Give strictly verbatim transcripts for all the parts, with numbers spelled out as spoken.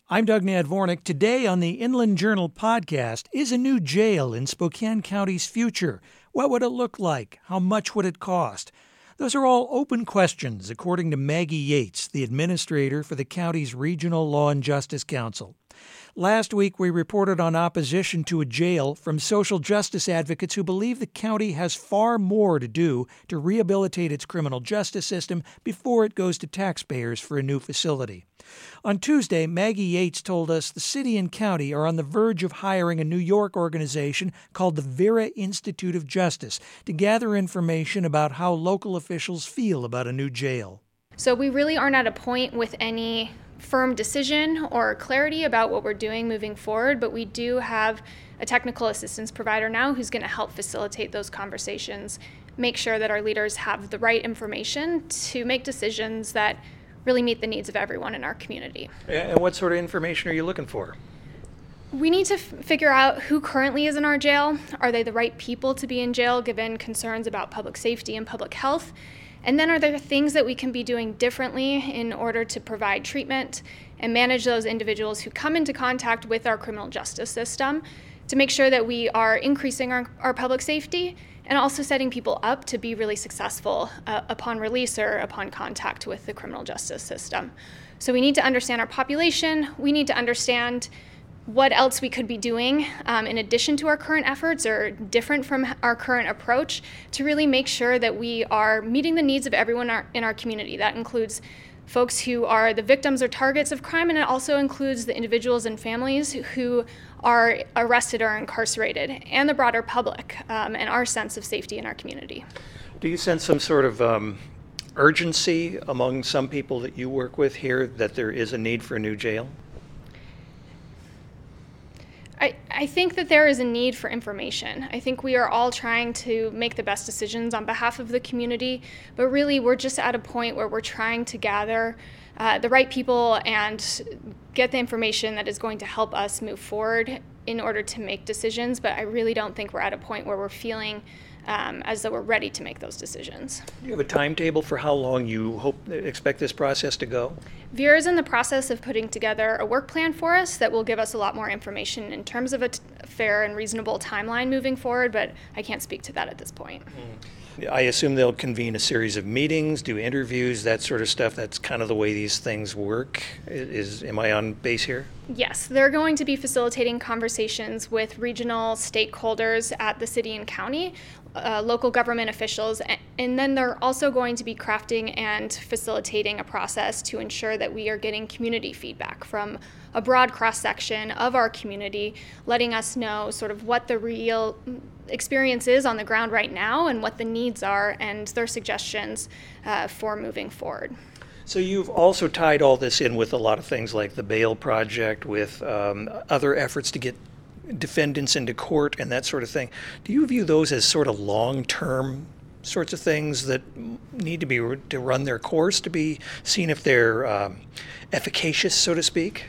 I'm Doug Nadvornik. Today on the Inland Journal podcast, is a new jail in Spokane County's future? What would it look like? How much would it cost? Those are all open questions, according to Maggie Yates, the administrator for the county's Regional Law and Justice Council. Last week, we reported on opposition to a jail from social justice advocates who believe the county has far more to do to rehabilitate its criminal justice system before it goes to taxpayers for a new facility. On Tuesday, Maggie Yates told us the city and county are on the verge of hiring a New York organization called the Vera Institute of Justice to gather information about how local officials feel about a new jail. So we really aren't at a point with any firm decision or clarity about what we're doing moving forward, but we do have a technical assistance provider now who's going to help facilitate those conversations, make sure that our leaders have the right information to make decisions that really meet the needs of everyone in our community. And what sort of information are you looking for? We need to f- figure out who currently is in our jail. Are they the right people to be in jail given concerns about public safety and public health? And then are there things that we can be doing differently in order to provide treatment and manage those individuals who come into contact with our criminal justice system to make sure that we are increasing our, our public safety and also setting people up to be really successful uh, upon release or upon contact with the criminal justice system. So we need to understand our population. We need to understand what else we could be doing um, in addition to our current efforts or different from our current approach to really make sure that we are meeting the needs of everyone in our, in our community. That includes folks who are the victims or targets of crime, and it also includes the individuals and families who are arrested or incarcerated, and the broader public um, and our sense of safety in our community. Do you sense some sort of um, urgency among some people that you work with here that there is a need for a new jail? I, I think that there is a need for information. I think we are all trying to make the best decisions on behalf of the community, but really we're just at a point where we're trying to gather uh, the right people and get the information that is going to help us move forward in order to make decisions, but I really don't think we're at a point where we're feeling um, as though we're ready to make those decisions. Do you have a timetable for how long you hope expect this process to go? Vera is in the process of putting together a work plan for us that will give us a lot more information in terms of a t- fair and reasonable timeline moving forward, but I can't speak to that at this point. Mm. I assume they'll convene a series of meetings, do interviews, that sort of stuff. That's kind of the way these things work. Is, am I on base here? Yes, they're going to be facilitating conversations with regional stakeholders at the city and county, uh, local government officials, and then they're also going to be crafting and facilitating a process to ensure that we are getting community feedback from a broad cross-section of our community, letting us know sort of what the real experience is on the ground right now and what the needs are and their suggestions uh, for moving forward. So you've also tied all this in with a lot of things like the bail project, with um, other efforts to get defendants into court and that sort of thing. Do you view those as sort of long-term sorts of things that need to be to run their course to be seen if they're um, efficacious, so to speak?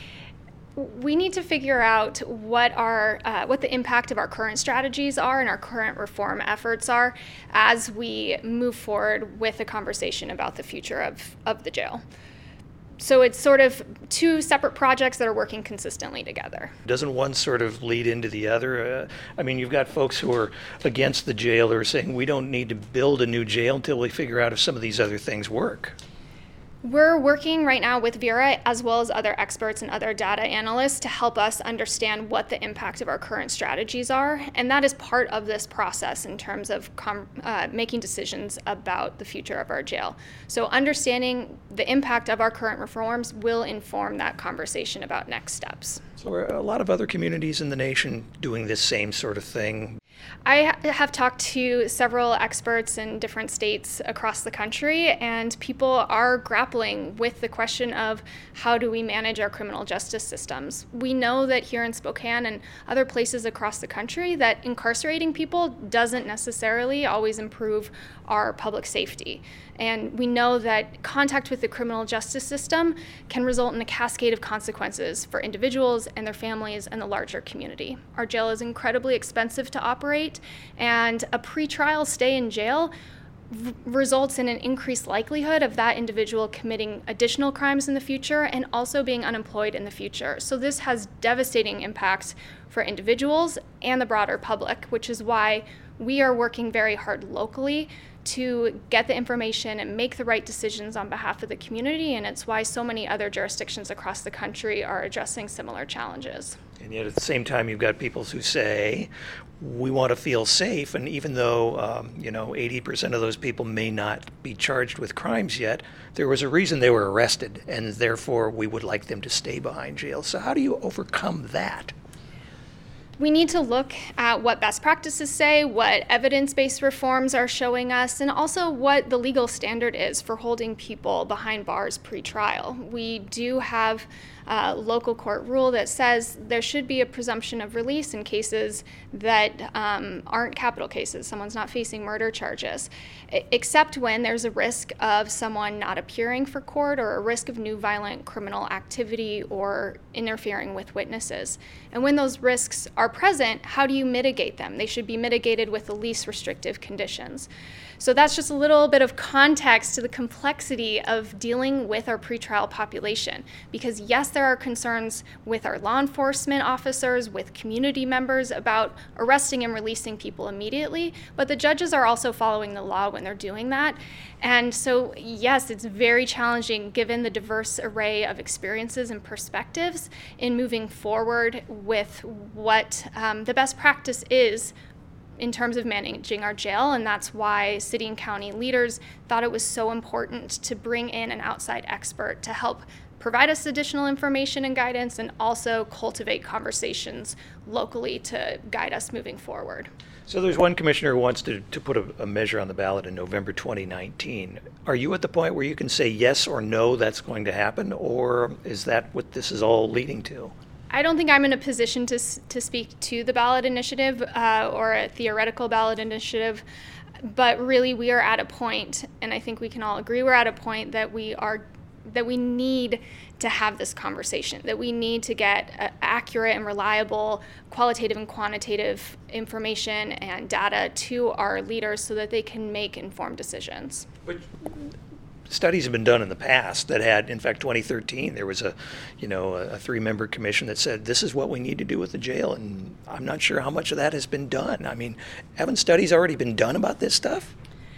We need to figure out what our uh, what the impact of our current strategies are and our current reform efforts are as we move forward with a conversation about the future of, of the jail. So it's sort of two separate projects that are working consistently together. Doesn't one sort of lead into the other? Uh, I mean, you've got folks who are against the jail who are saying we don't need to build a new jail until we figure out if some of these other things work. We're working right now with Vera as well as other experts and other data analysts to help us understand what the impact of our current strategies are. And that is part of this process in terms of com- uh, making decisions about the future of our jail. So understanding the impact of our current reforms will inform that conversation about next steps. So are a lot of other communities in the nation doing this same sort of thing? I have talked to several experts in different states across the country, and people are grappling with the question of how do we manage our criminal justice systems. We know that here in Spokane and other places across the country that incarcerating people doesn't necessarily always improve our public safety. And we know that contact with the criminal justice system can result in a cascade of consequences for individuals and their families and the larger community. Our jail is incredibly expensive to operate, and a pretrial stay in jail r- results in an increased likelihood of that individual committing additional crimes in the future and also being unemployed in the future. So this has devastating impacts for individuals and the broader public, which is why we are working very hard locally to get the information and make the right decisions on behalf of the community, and it's why so many other jurisdictions across the country are addressing similar challenges. And yet at the same time, you've got people who say, we want to feel safe, and even though, um, you know, eighty percent of those people may not be charged with crimes yet, there was a reason they were arrested, and therefore we would like them to stay behind jail. So how do you overcome that? We need to look at what best practices say, what evidence-based reforms are showing us, and also what the legal standard is for holding people behind bars pre-trial. We do have a local court rule that says there should be a presumption of release in cases that um, aren't capital cases, someone's not facing murder charges, except when there's a risk of someone not appearing for court or a risk of new violent criminal activity or interfering with witnesses. And when those risks are present, how do you mitigate them? They should be mitigated with the least restrictive conditions. So that's just a little bit of context to the complexity of dealing with our pretrial population. Because yes, there are concerns with our law enforcement officers, with community members about arresting and releasing people immediately, but the judges are also following the law when they're doing that. And so yes, it's very challenging given the diverse array of experiences and perspectives in moving forward with what um, the best practice is in terms of managing our jail, and that's why city and county leaders thought it was so important to bring in an outside expert to help provide us additional information and guidance and also cultivate conversations locally to guide us moving forward. So there's one commissioner who wants to, to put a, a measure on the ballot in November twenty nineteen. Are you at the point where you can say yes or no that's going to happen, or is that what this is all leading to? I don't think I'm in a position to to speak to the ballot initiative uh, or a theoretical ballot initiative, but really we are at a point, and I think we can all agree we're at a point that we are that we need to have this conversation, that we need to get uh, accurate and reliable qualitative and quantitative information and data to our leaders so that they can make informed decisions. But studies have been done in the past that had, in fact, twenty thirteen, there was a, you know, a three-member commission that said this is what we need to do with the jail, and I'm not sure how much of that has been done. I mean, haven't studies already been done about this stuff?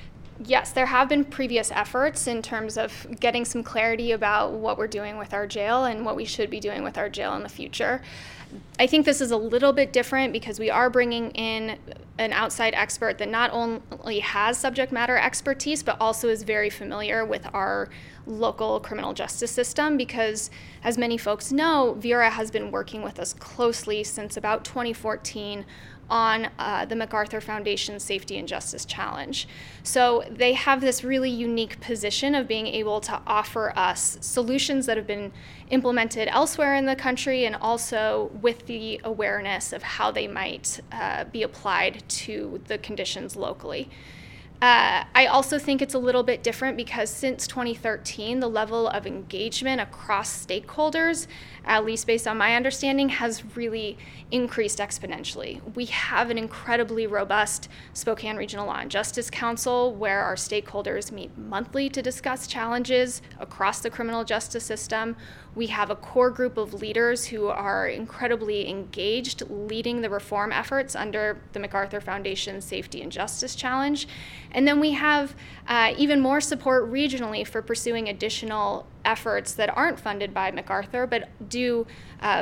Yes, there have been previous efforts in terms of getting some clarity about what we're doing with our jail and what we should be doing with our jail in the future. I think this is a little bit different because we are bringing in an outside expert that not only has subject matter expertise, but also is very familiar with our local criminal justice system because, as many folks know, Vera has been working with us closely since about twenty fourteen on uh, the MacArthur Foundation Safety and Justice Challenge. So they have this really unique position of being able to offer us solutions that have been implemented elsewhere in the country and also with the awareness of how they might uh, be applied to the conditions locally. Uh, I also think it's a little bit different because since twenty thirteen, the level of engagement across stakeholders, at least based on my understanding, has really increased exponentially. We have an incredibly robust Spokane Regional Law and Justice Council where our stakeholders meet monthly to discuss challenges across the criminal justice system. We have a core group of leaders who are incredibly engaged leading the reform efforts under the MacArthur Foundation Safety and Justice Challenge. And then we have uh, even more support regionally for pursuing additional efforts that aren't funded by MacArthur, but do uh,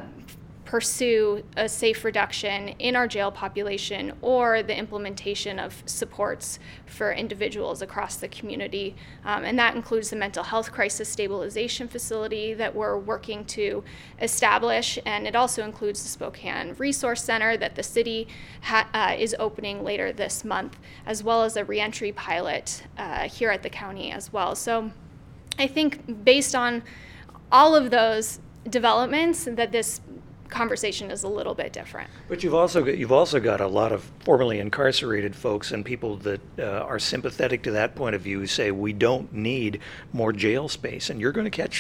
pursue a safe reduction in our jail population or the implementation of supports for individuals across the community. Um, and that includes the mental health crisis stabilization facility that we're working to establish. And it also includes the Spokane Resource Center that the city ha- uh, is opening later this month, as well as a reentry pilot uh, here at the county as well. So I think based on all of those developments that this conversation is a little bit different. But you've also got, you've also got a lot of formerly incarcerated folks and people that uh, are sympathetic to that point of view who say we don't need more jail space, and you're going to catch,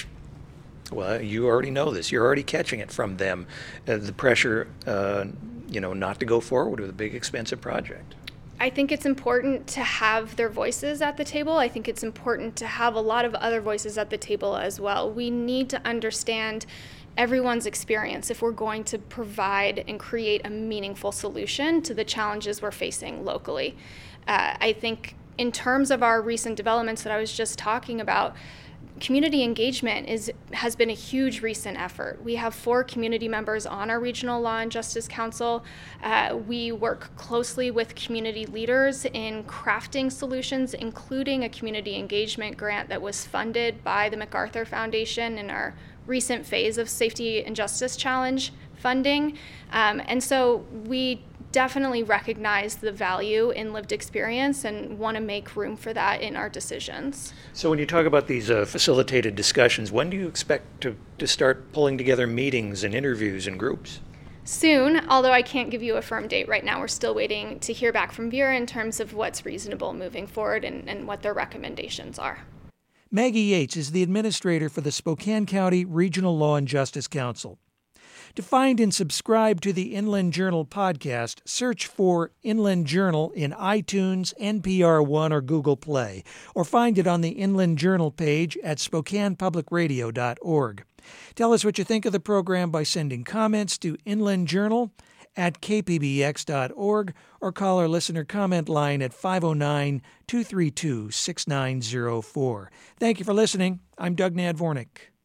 well, you already know this, you're already catching it from them, uh, the pressure, uh, you know, not to go forward with a big expensive project. I think it's important to have their voices at the table. I think it's important to have a lot of other voices at the table as well. We need to understand everyone's experience if we're going to provide and create a meaningful solution to the challenges we're facing locally. Uh, I think in terms of our recent developments that I was just talking about, community engagement is has been a huge recent effort. We have four community members on our Regional Law and Justice Council. Uh, we work closely with community leaders in crafting solutions, including a community engagement grant that was funded by the MacArthur Foundation in our recent phase of Safety and Justice Challenge funding. Um, and so we definitely recognize the value in lived experience and want to make room for that in our decisions. So when you talk about these uh, facilitated discussions, when do you expect to, to start pulling together meetings and interviews and groups? Soon, although I can't give you a firm date right now. We're still waiting to hear back from Vera in terms of what's reasonable moving forward and, and what their recommendations are. Maggie Yates is the administrator for the Spokane County Regional Law and Justice Council. To find and subscribe to the Inland Journal podcast, search for Inland Journal in iTunes, N P R One, or Google Play, or find it on the Inland Journal page at spokane public radio dot org. Tell us what you think of the program by sending comments to inlandjournal at k p b x dot org or call our listener comment line at five oh nine, two three two, six nine oh four. Thank you for listening. I'm Doug Nadvornik.